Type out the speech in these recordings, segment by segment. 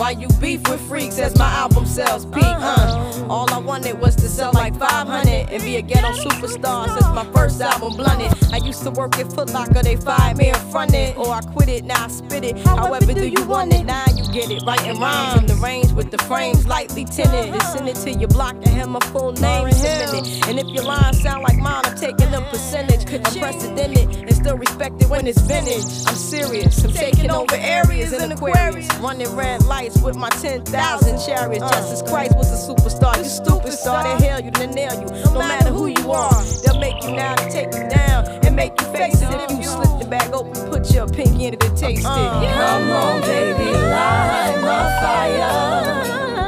Why you beef with freaks as my album sells peak? All I wanted was to sell like 500 and be a ghetto superstar since my first album Blunted. I used to work at Foot Locker, they fired me in front it, or I quit it, now I spit it. However do you want it? Now you get it. Writing rhymes in the range with the frames lightly tinted, and send it to your block and have my full name submitted. And if your lines sound like mine, I'm taking a percentage. Unprecedented and still respected when it's vintage. I'm serious, I'm taking over areas in Aquarius, running red lights with my 10,000 chariots. Jesus Christ was a superstar, you stupid star. They hail you, they nail you, no matter who you are. They'll make you now to take you down and make you face it. If you slip the bag open, put your pinky in it to taste it. Come on, baby, light my fire.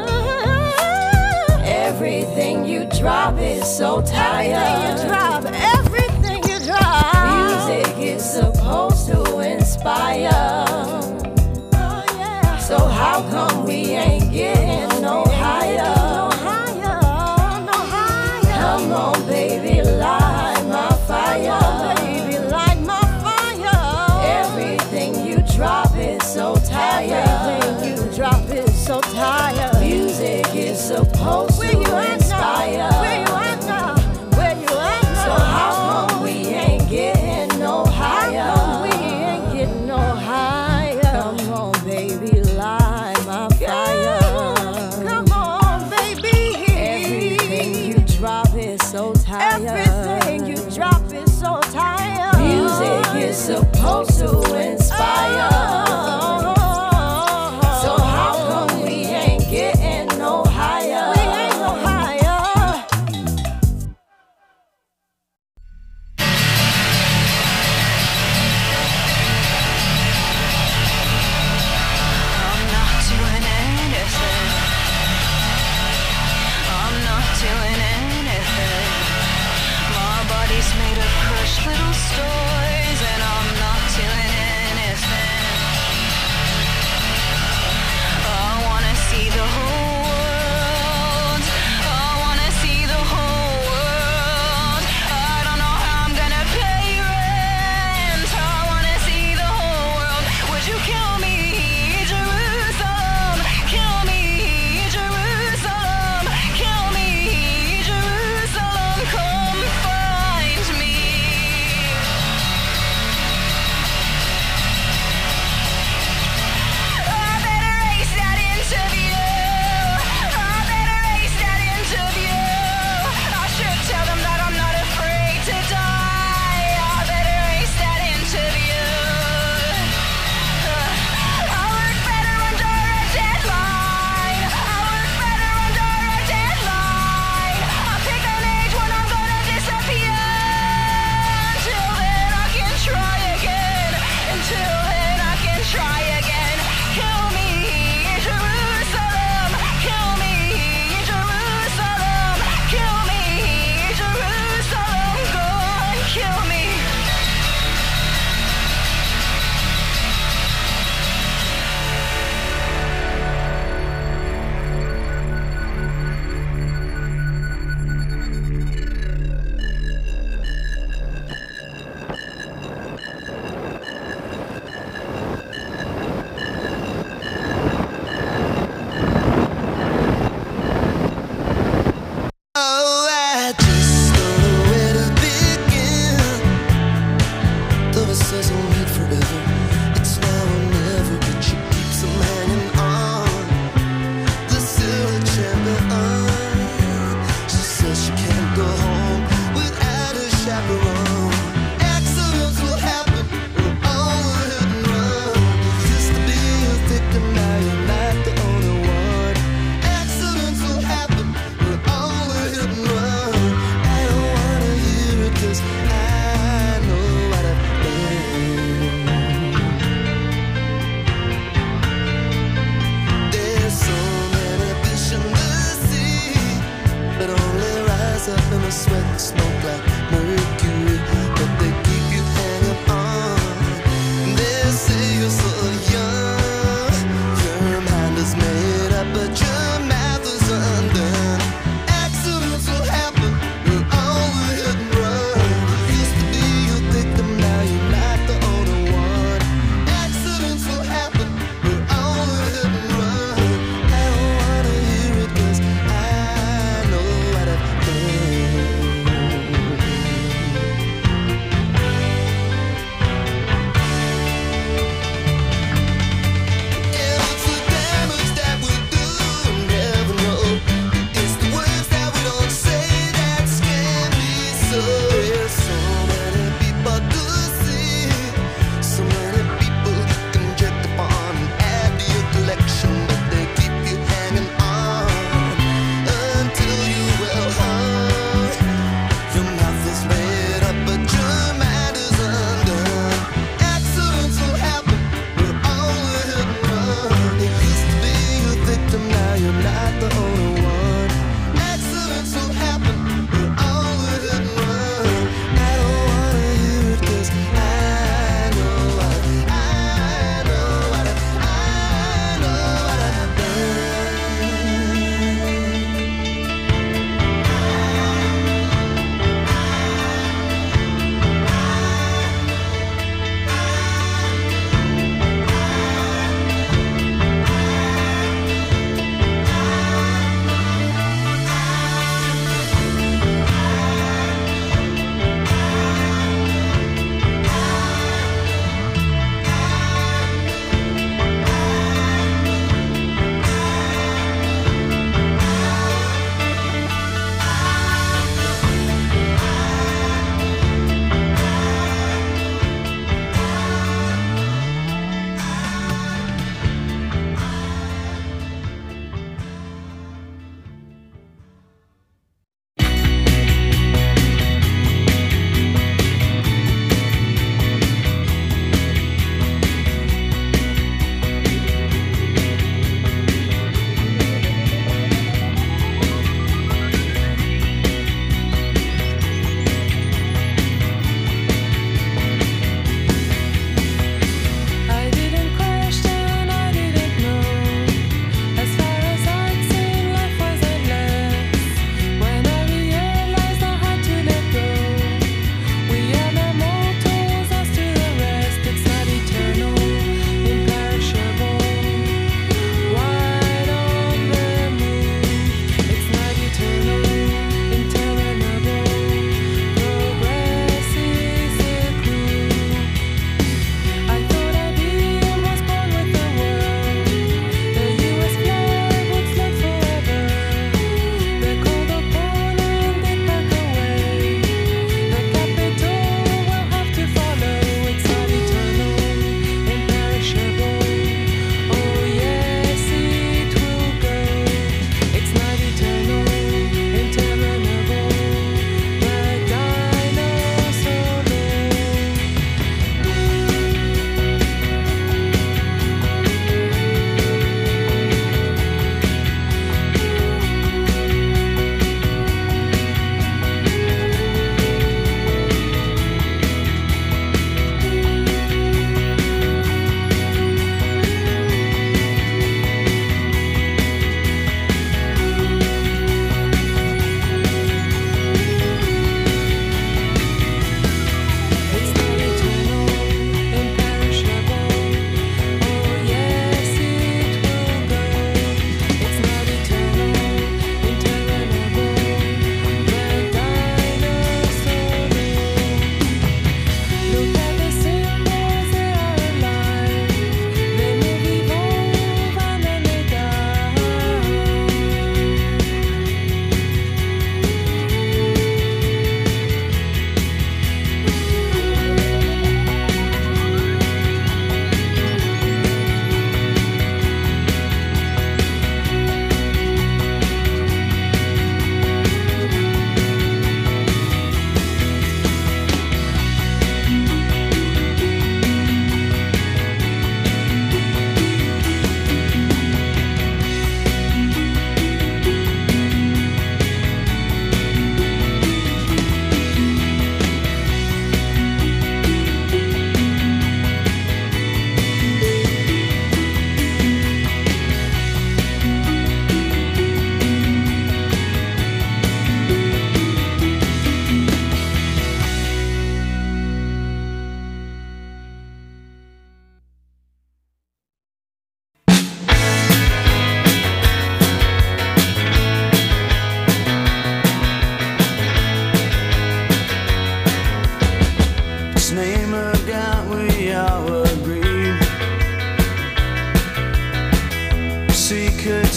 Everything you drop is so tired. Everything you drop. Music is supposed to inspire. So how come we ain't getting no higher? Come on, baby, light my fire. Everything you drop is so tired. Music is supposed to inspire. So how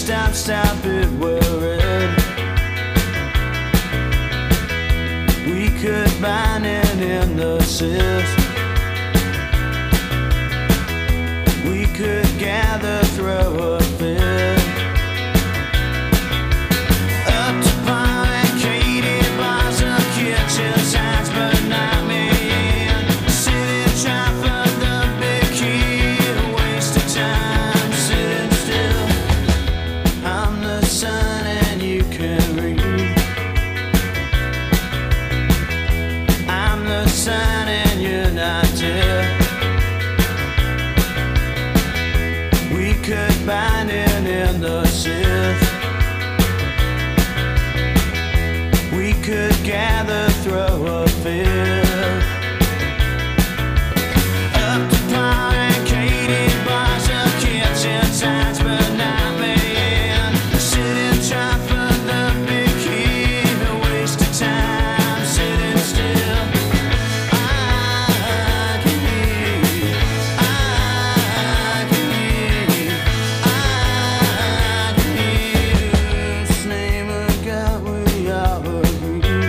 stop it, worried. We could bind it in the cyst. We could gather, throw a fit. Up to barricaded bars or kitchen signs, but not me. Sitting trying for the big key, a waste of time. Sitting still, I'm the sun and you can read. I'm the sun and you're not dead. We could bind it in the cyst. We could gather, throw a fit. Up to barricaded bars or kitchen signs, but not me. Sitting trying for the big key, a waste of time. Sitting still, I can hear you. I can hear you. I can hear you. This name of God, we all agree.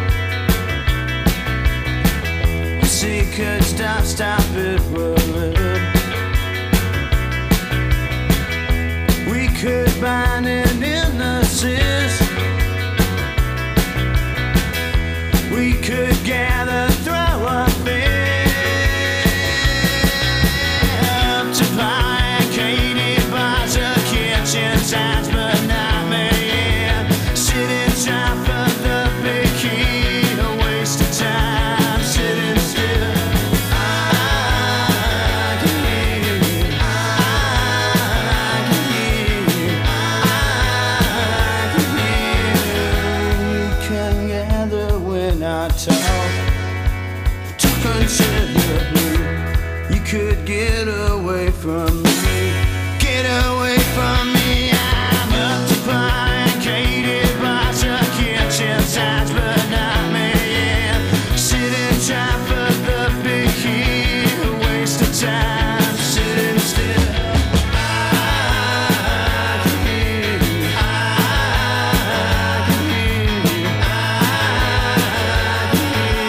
See, could stop it, worried. We could bind it in the cyst. We could gather, throw a fit. Up to barricaded bars or kitchen signs, but not me. Sitting trying for the big key, a waste of time. Sitting still, I can hear you. I can hear you. I can hear you. You can gather when I talk until you're blue. You could get away from me. Get away from me. I'm up to barricaded bars or kitchen signs, but not me. Sitting trying for the big key, a waste of time. Sitting still, I can hear you. I can hear you. I can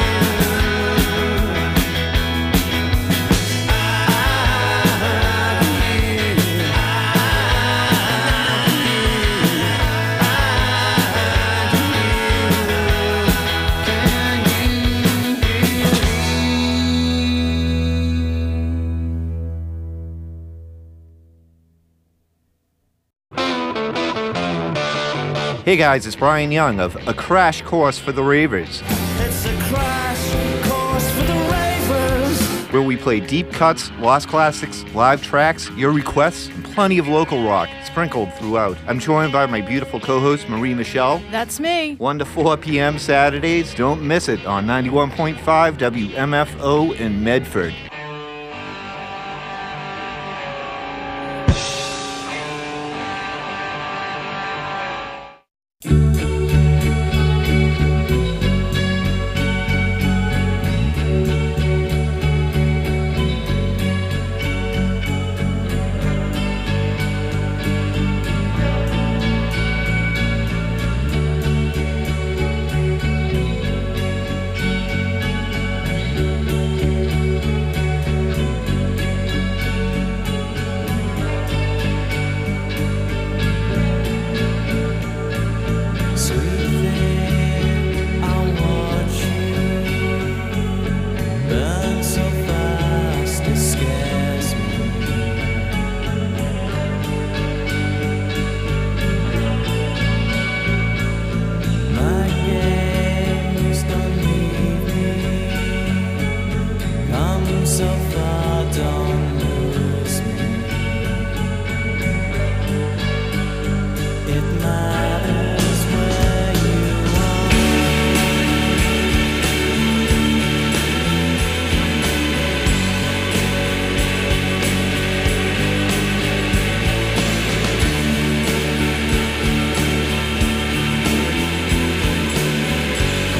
Hey guys, it's Brian Young of A Crash Course for the Ravers, It's a crash course for the ravers. where we play deep cuts, lost classics, live tracks, your requests, and plenty of local rock sprinkled throughout. I'm joined by my beautiful co-host Marie Michelle. That's me. 1 to 4 p.m. Saturdays. Don't miss it on 91.5 WMFO in Medford.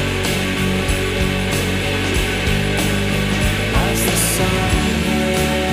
As the sun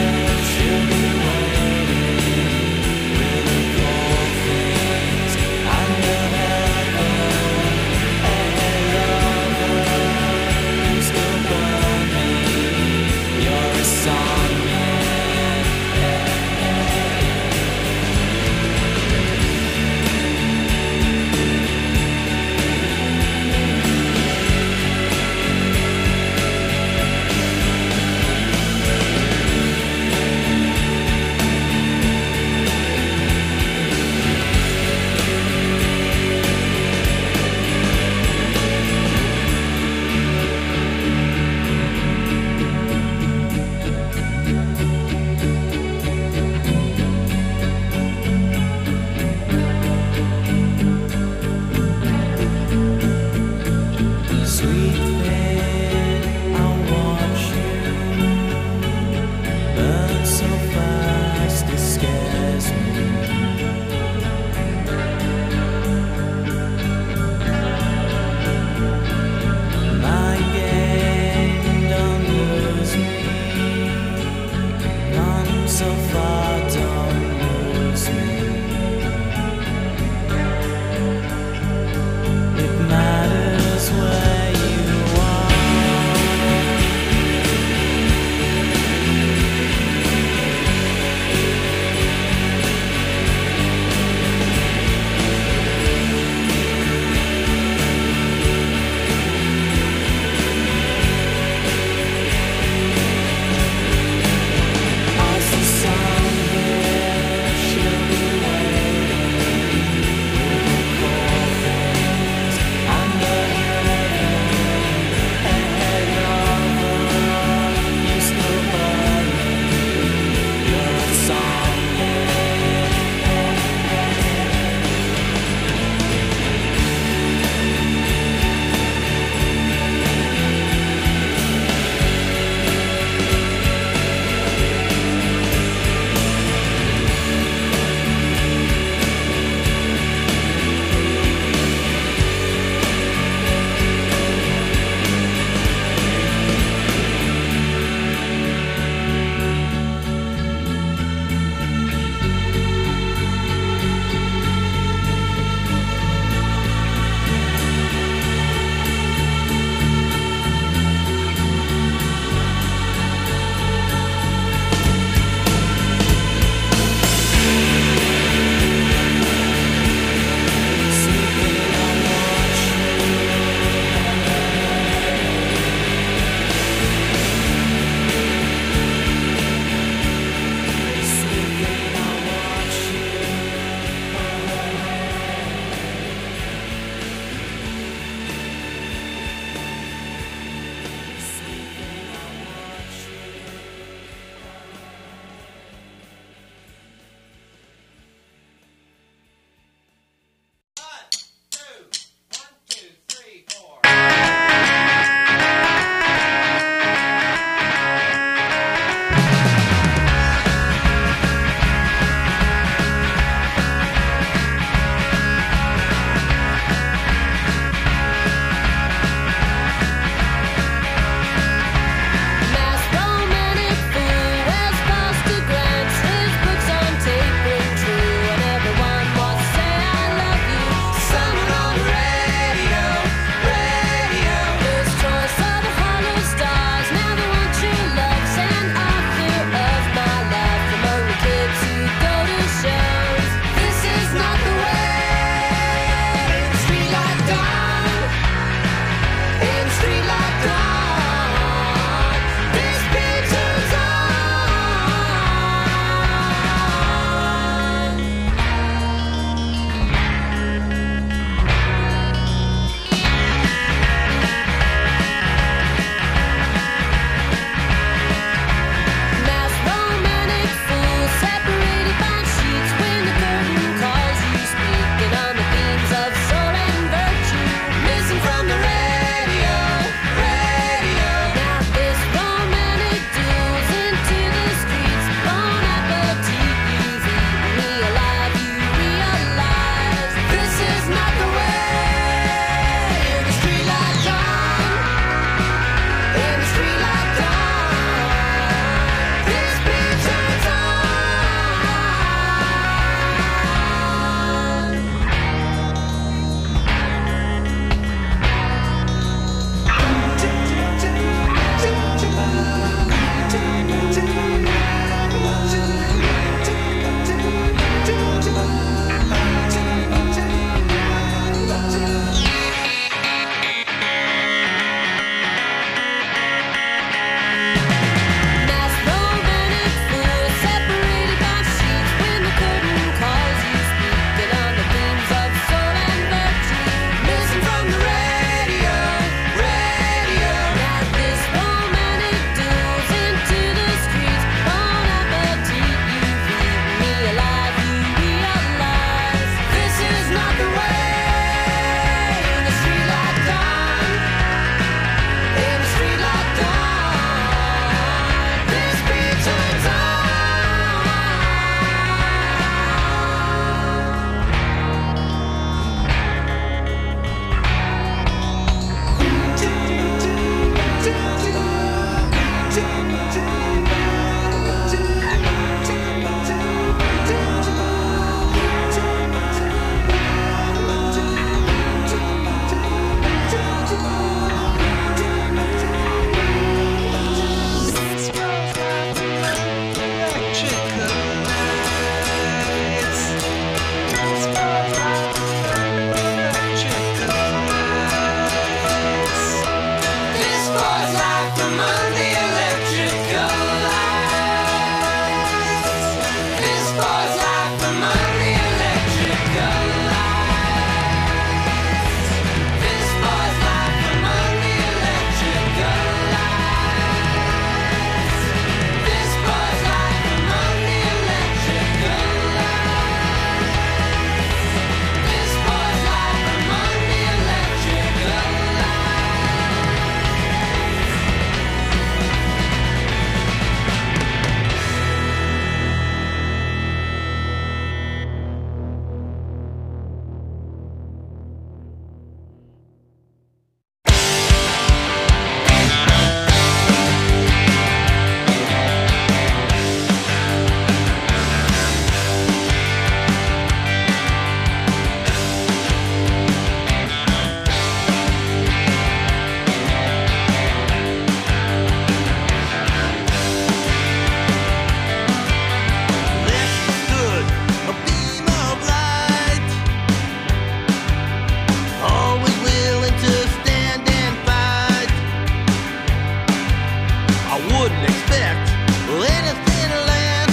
wouldn't expect anything less.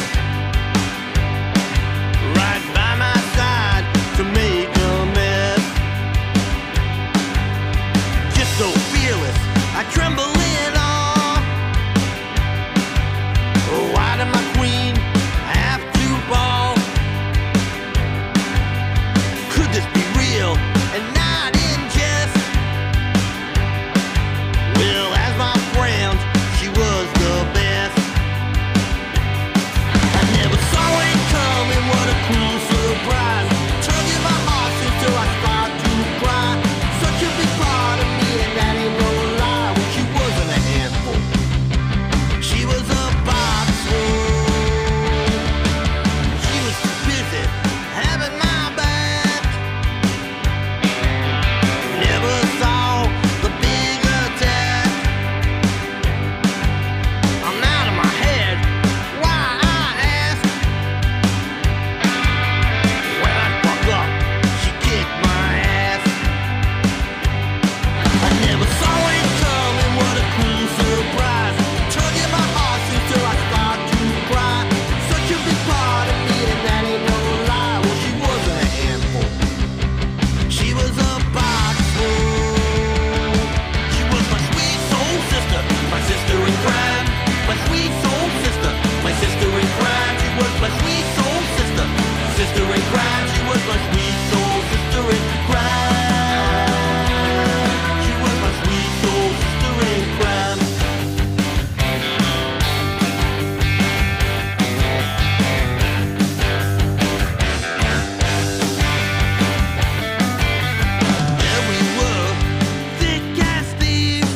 Right by my side to make a mess. Just so fearless, I tremble in awe. Why did my queen have to fall? Could this be real and not in jest? Well, as my friend, she was the best. I never saw it coming, what a cruel surprise. Tugging my heart until I start to cry. Such a big part of me, and that ain't no lie. Well, she wasn't a handful, she was a boxer. She was too busy having my back. Never saw the big attack. I'm out of my head, why I ask? When I fuck up, she kicked my ass. I never saw it coming, what a cruel surprise. Tugging my heart until I start to cry. Such a big part of me, and that ain't no lie. Well, she wasn't a handful, she was a boxer. She was my sweet soul sister, my sister in crime. My sweet soul sister, my sister in crime. She was my sweet soul sister, sister in crime. She was my sweet soul sister in crime. She was my sweet soul sister in crime. There we were, thick as thieves.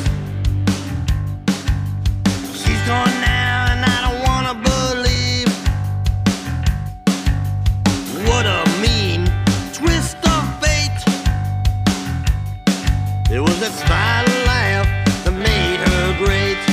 She's gone now, and I don't wanna believe. What a mean twist of fate. It was that smile and laugh that made her great.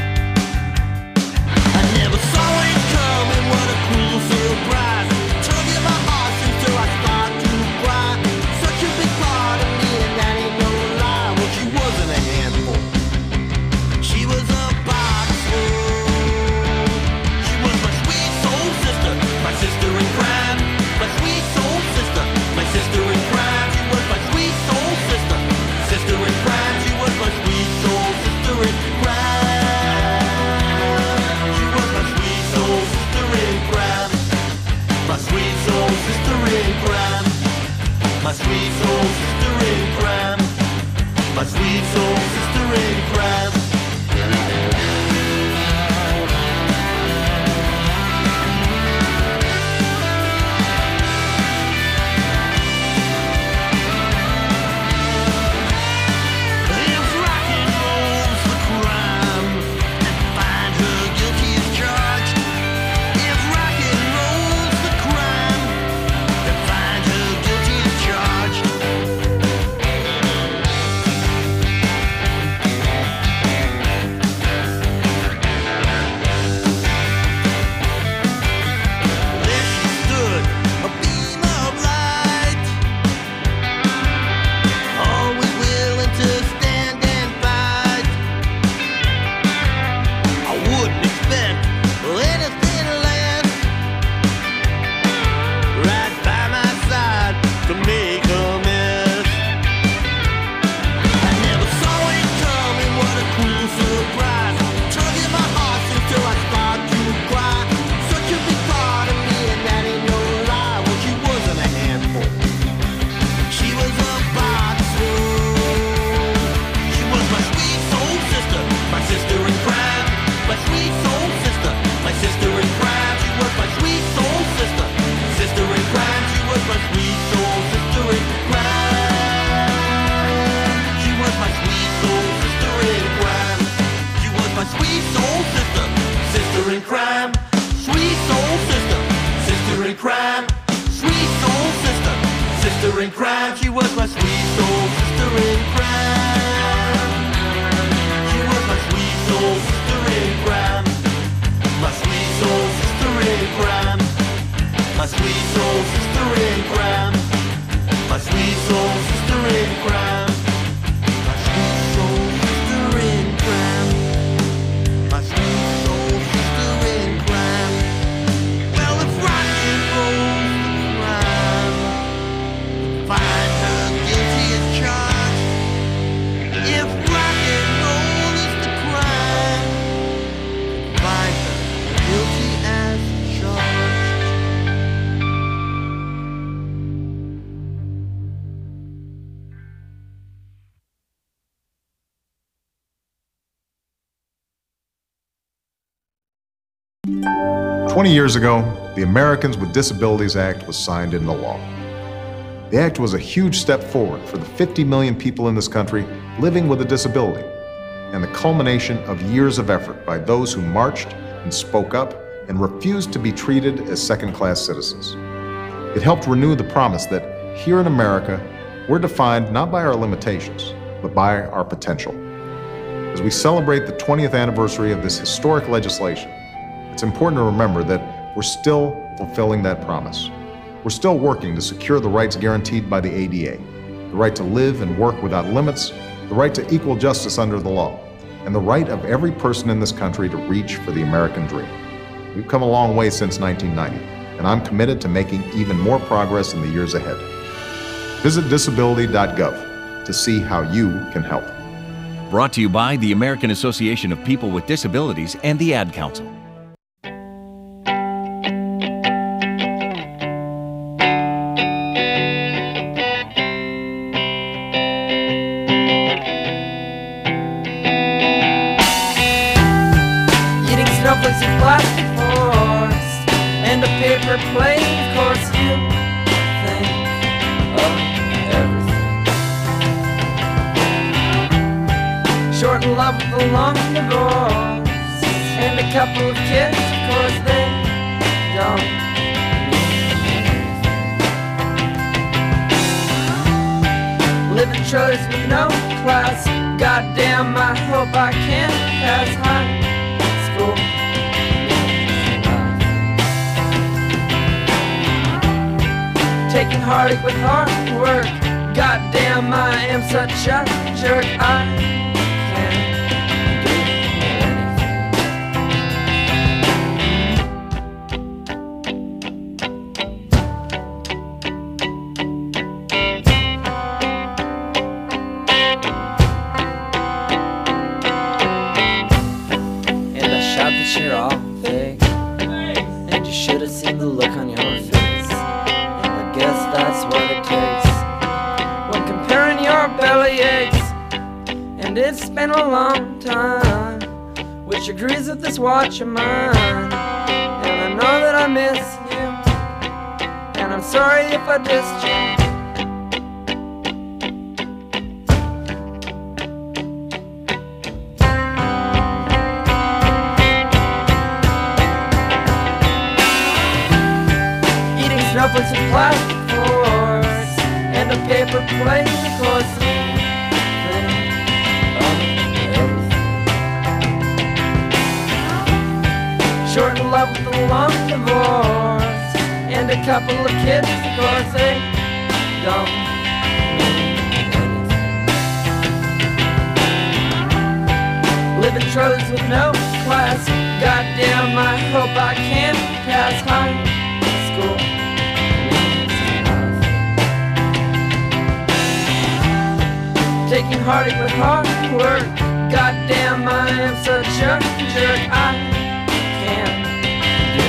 I never saw it coming, what a cruel surprise. Tugging my heart until I start to cry. Such a big part of me, and that ain't no lie. Well, she wasn't a handful, she was a boxer. She was my sweet soul sister, my sister in crime. My sweet soul sister, my sister in crime. She was my sweet soul sister, sister in crime. She was my sweet soul sister in crime. She was my sweet soul sister in crime. My sweet soul sister in crime. My sweet soul sister in crime. My sweet soul sister in crime. If rock and roll's the crime, then find her guilty as charged. If rock and roll's the crime, then find her guilty as charged. There she stood, a beam of light, always willing to stand and fight. I wouldn't expect anything less. Right by my side to make a mess. I never saw it coming, what a cruel surprise. Tugging my heart until I start to cry. Such a big part of me, and that ain't no lie. Well, she wasn't a handful, she was a boxer. She was my sweet soul sister, my sister in crime. My sweet soul sister, my sister in crime. She was my sweet soul sister, sister in crime. She was my sweet soul sister in crime. She was my sweet soul sister in crime. She was my sweet soul sister, sister in crime. Sweet soul sister, sister in crime. Sweet soul sister, sister in crime. She was my sweet soul sister in crime. She was my sweet soul sister in crime. My sweet soul sister in crime. My sweet soul sister in crime. My sweet soul sister in crime. My sweet soul sister in crime. My sweet 20 years ago, the Americans with Disabilities Act was signed into law. The act was a huge step forward for the 50 million people in this country living with a disability, and the culmination of years of effort by those who marched and spoke up and refused to be treated as second-class citizens. It helped renew the promise that here in America, we're defined not by our limitations, but by our potential. As we celebrate the 20th anniversary of this historic legislation, it's important to remember that we're still fulfilling that promise. We're still working to secure the rights guaranteed by the ADA, the right to live and work without limits, the right to equal justice under the law, and the right of every person in this country to reach for the American dream. We've come a long way since 1990, and I'm committed to making even more progress in the years ahead. Visit disability.gov to see how you can help. Brought to you by the American Association of People with Disabilities and the Ad Council. Snowflakes and plastic forks and a paper plate, of course you think of everything. Short in love with a long divorce and a couple of kids, of course they don't mean. Living trailers with no class, goddamn I hope I can pass high school. Taking heartache with hard work, goddamn I am such a jerk. I can't And I shout that you're all fake, and you should have seen the look on your face. Guess that's what it takes when comparing your belly aches. And it's been a long time, which agrees with this watch of mine. And I know that I miss you, and I'm sorry if I dissed you. Snowflakes with plastic forks and a paper plate, of course you think of everything. Short in love with a long divorce and a couple of kids, of course they don't mean anything. Living trailers with no class, goddamn I hope I can pass high school. Taking heartache with hard work, goddamn I am such a jerk. I can't do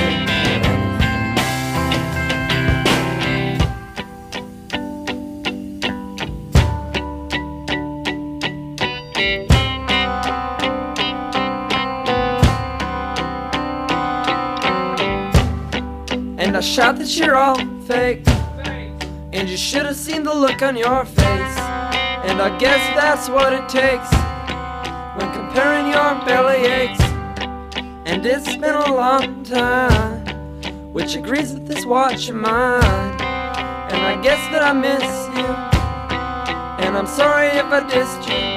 anything. And I shout that you're all fake, and you should have seen the look on your face. And I guess that's what it takes when comparing your belly aches. And it's been a long time, which agrees with this watch of mine. And I guess that I miss you, and I'm sorry if I dissed you.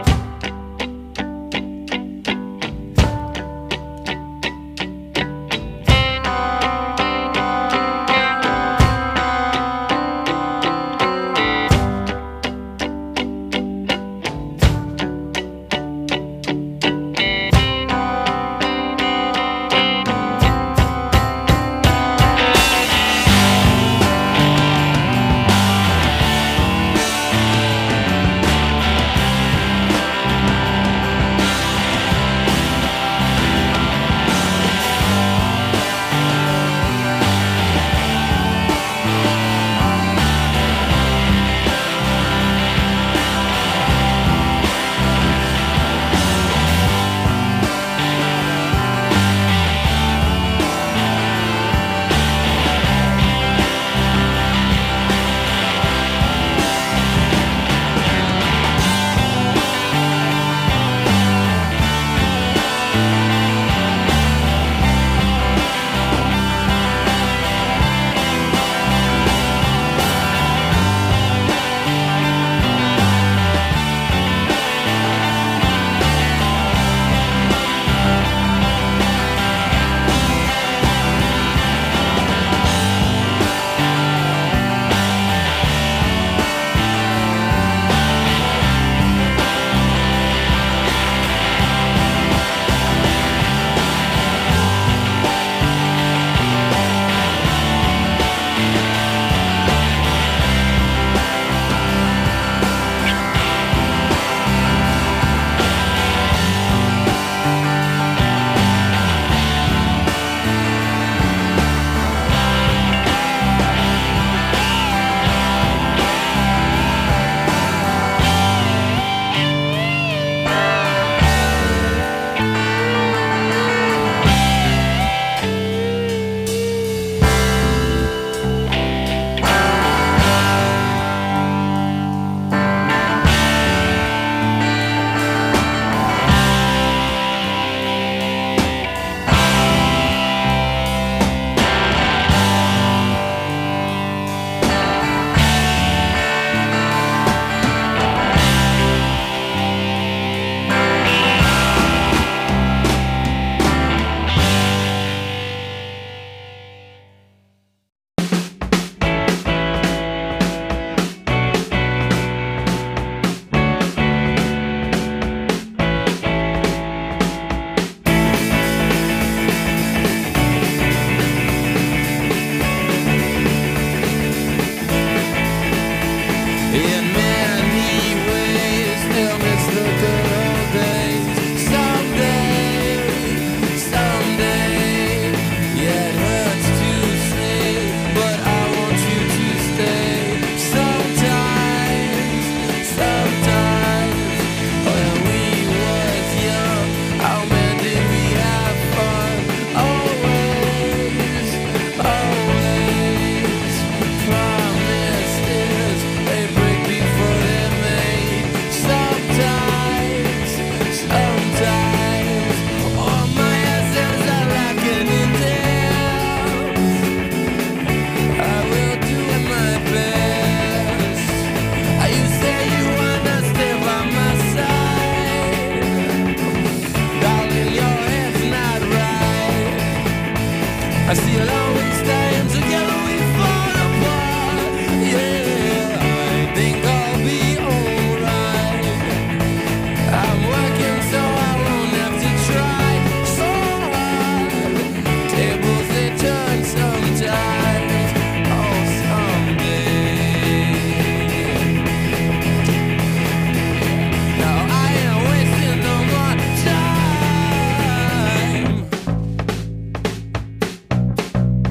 I see it always time together we fall apart. Yeah, I think I'll be alright. I'm working so I won't have to try so hard. Tables they turn sometimes. Oh, someday. Now I ain't wasting no more time.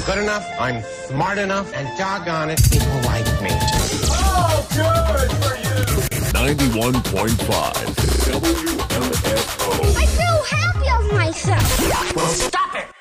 good enough, I'm smart enough, and doggone it, people like me. Oh, good for you! 91.5 WMFO. I feel happy of myself. Well, stop it!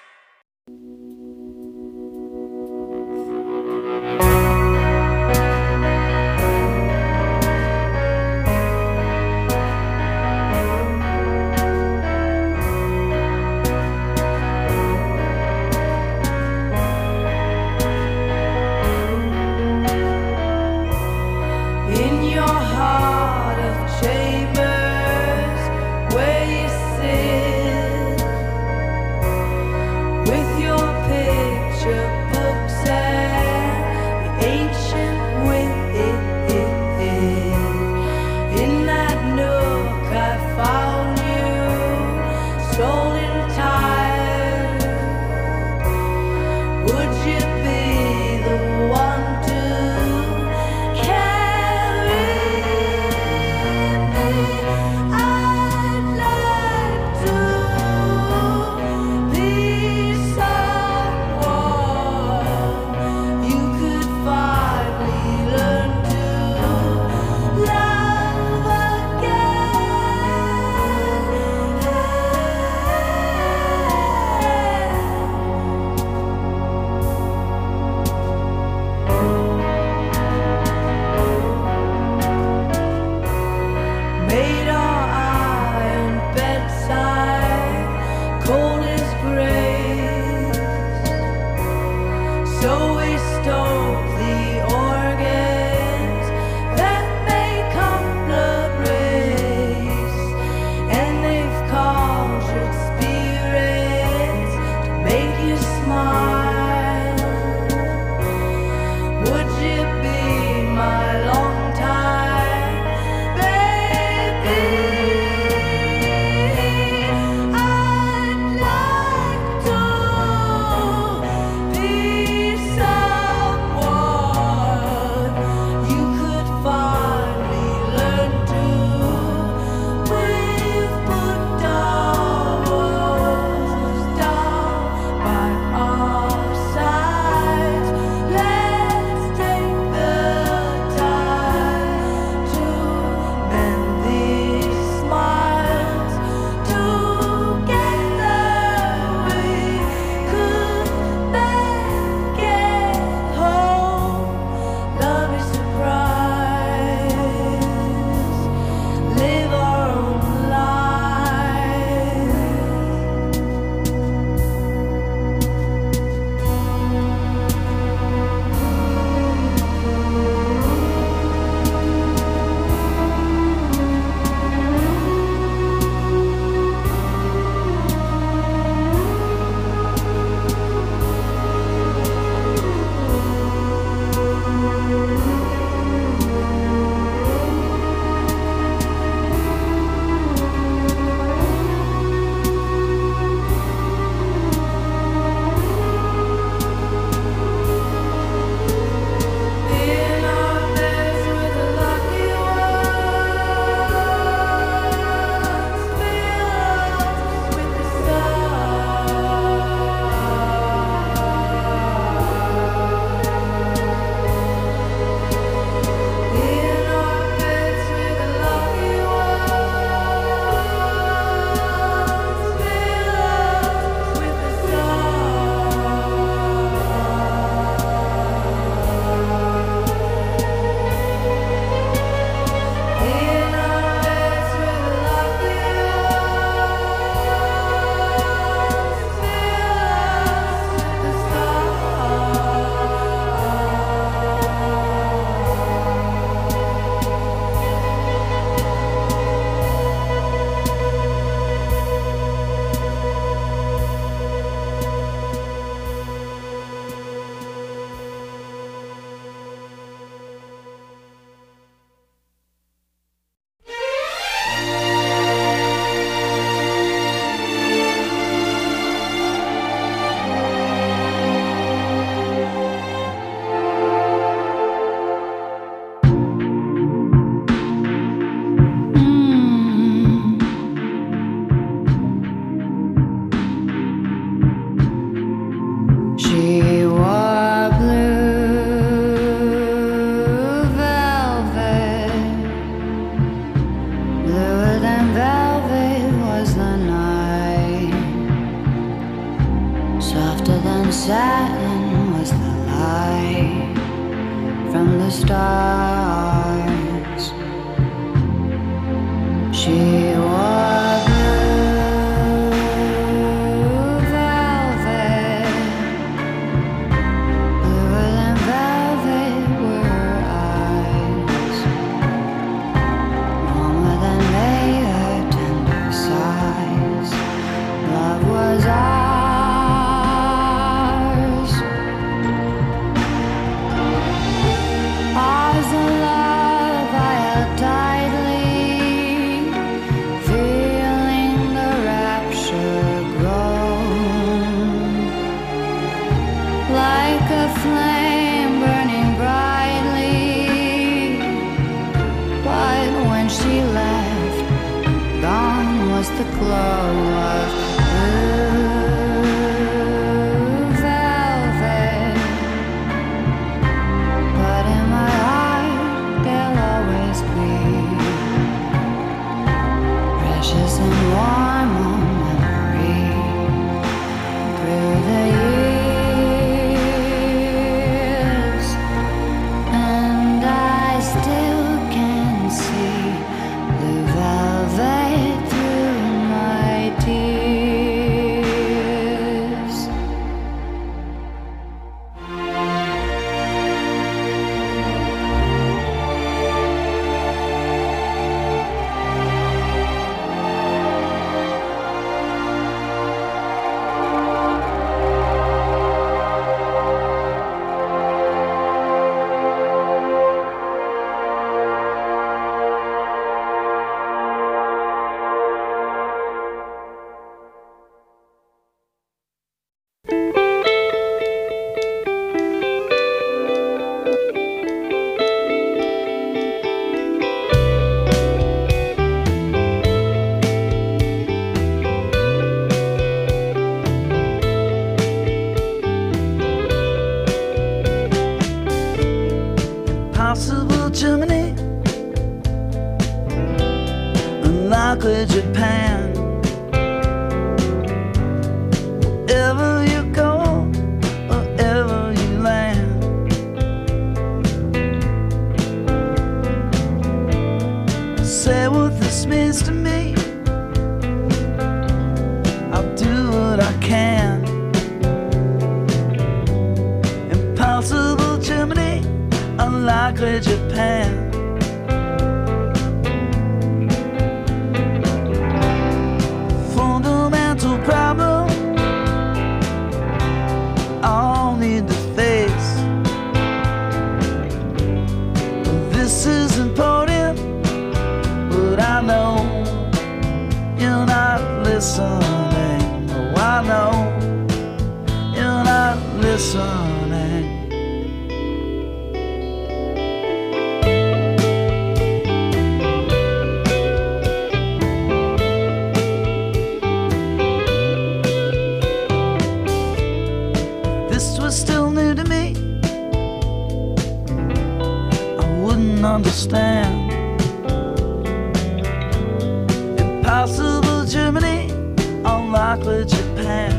Softer than satin was the light from the stars. She wore blue velvet, bluer than velvet were her eyes, warmer than May, her tender sighs. Love was ours, ours the love I held tightly, feeling the rapture grow, like a flame burning brightly. But when she left, gone was the glow of blue velvet. But in my heart there'll always be precious and warm memory through the years, and I still can see blue velvet through my tears. Impossible Germany, unlikely Japan. Wherever you go, wherever you land, say what this means to me. I'll do what I can. Impossible Germany, unlikely Japan. Fundamental problem, I'll need to face. This is important, but I know you're not listening. Oh, I know you're not listening. This was still new to me, I wouldn't understand. Impossible Germany, unlikely Japan.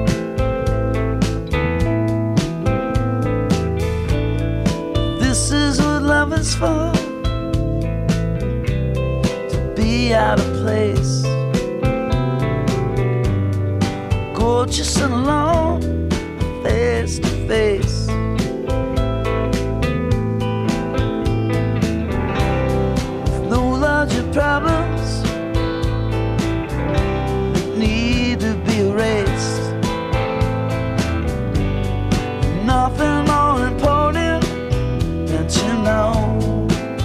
This is what love is for, to be out of place, gorgeous and alone, face to face. With no larger problems that need to be erased, nothing more important than to know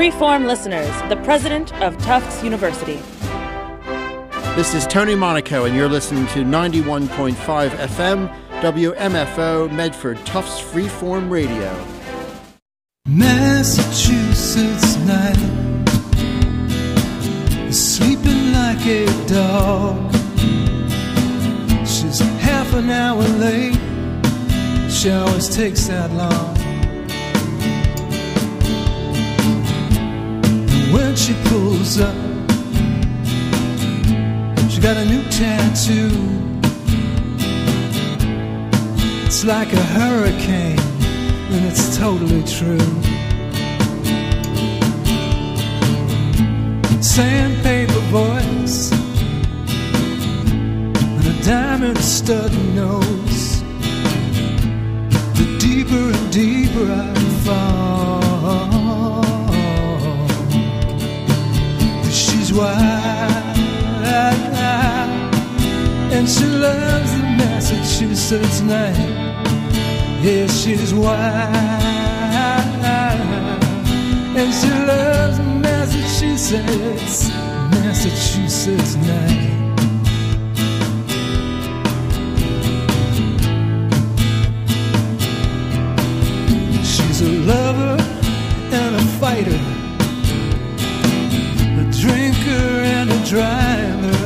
Freeform listeners, the president of Tufts University. This is Tony Monaco, and you're listening to 91.5 FM, WMFO, Medford, Tufts Freeform Radio. Massachusetts night, sleeping like a dog. She's half an hour late, she always takes that long. And when she pulls up, she got a new tattoo. It's like a hurricane, and it's totally true. Sandpaper voice and a diamond stud nose. The deeper and deeper I fall, she's wild, and she loves the Massachusetts night. Yeah, she's wild, and she loves Massachusetts, Massachusetts night. She's a lover and a fighter, a drinker and a driver,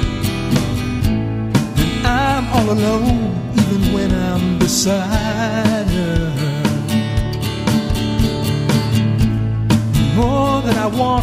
and I'm all alone even when I'm beside her. More than I want